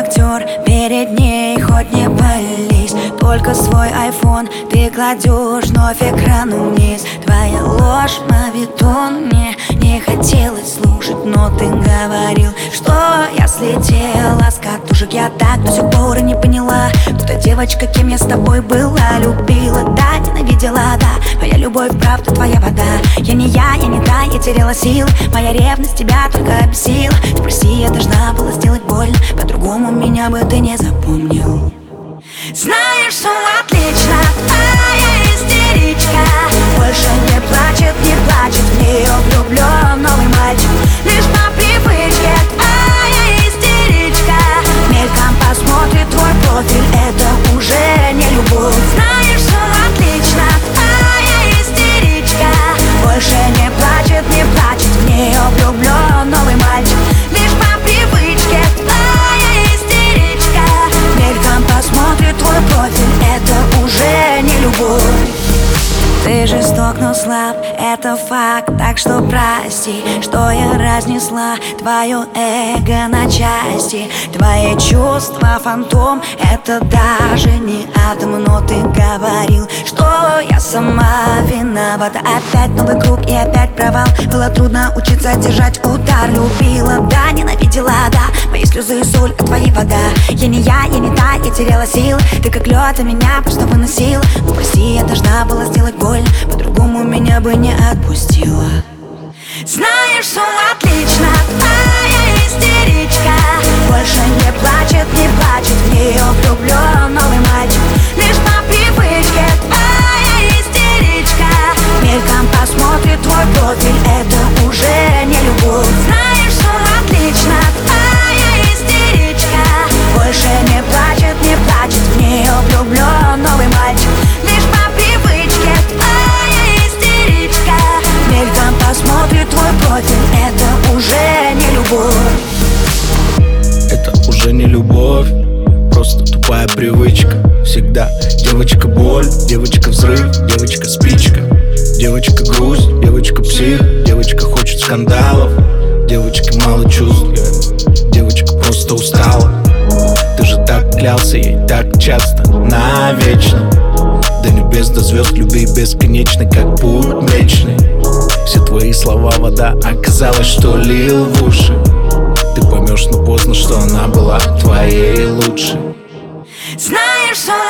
актер перед ней, хоть не пались. Только свой айфон ты кладешь вновь экрану вниз. Твоя ложь, мавитон, мне не хотелось слушать, но ты говорил, что я слетела с катушек. Я так до сих пор и не поняла, кто та девочка, кем я с тобой была. Любила, да, ненавидела, да. Моя любовь, правда, твоя вода. Я не та, я теряла силы. Моя ревность тебя только обесила. Ты прости, я должна была сделать больно, по-другому меня бы ты не запомнил. Знаешь, все отлично, твоя истеричка больше не плачет, в нее влюблен новый мальчик. Лишь по привычке, твоя истеричка мельком посмотрит твой профиль, это уже не любовь. Знаешь, все отлично, твоя истеричка больше не плачет, в нее влюблен новый мальчик. Лишь по привычке, твоя истеричка мельком посмотрит твой профиль, это уже не любовь. Ты жесток, но слаб, это факт, так что прости, что я разнесла твое эго на части. Твои чувства фантом, это даже не атом. Но ты говорил, что я сама виновата. Опять новый круг и опять провал. Было трудно учиться держать удар. Любила, да, ненавидела, да. Мои слезы и соль, а твои вода. Я не та, я теряла силы. Ты как лед, а меня просто выносила. Ну прости, я должна была сделать больно, по-другому меня бы не отпустила. Знаешь, все отлично, твоя истеричка больше не плачет, в нее влюблен новый мальчик. Лишь по привычке, твоя истеричка мельком посмотрит твой профиль, это уже не любовь. Знаешь, все отлично, твоя истеричка больше не плачет, в нее влюблен новый мальчик. Лишь по привычке, твоя истеричка мельком посмотрит твой профиль, это уже не любовь. Это уже не любовь, просто тупая привычка. Всегда девочка боль, девочка взрыв, девочка спичка, девочка грусть, девочка псих, девочка хочет скандалов, девочки мало чувств, девочка просто устала. Ты же так клялся ей так часто, навечно. До небес, до звезд, любви бесконечной, как путь млечный. Все твои слова вода, оказалось, что лил в уши. Ты поймешь, но поздно, что она была твоей лучшей. Знаешь, что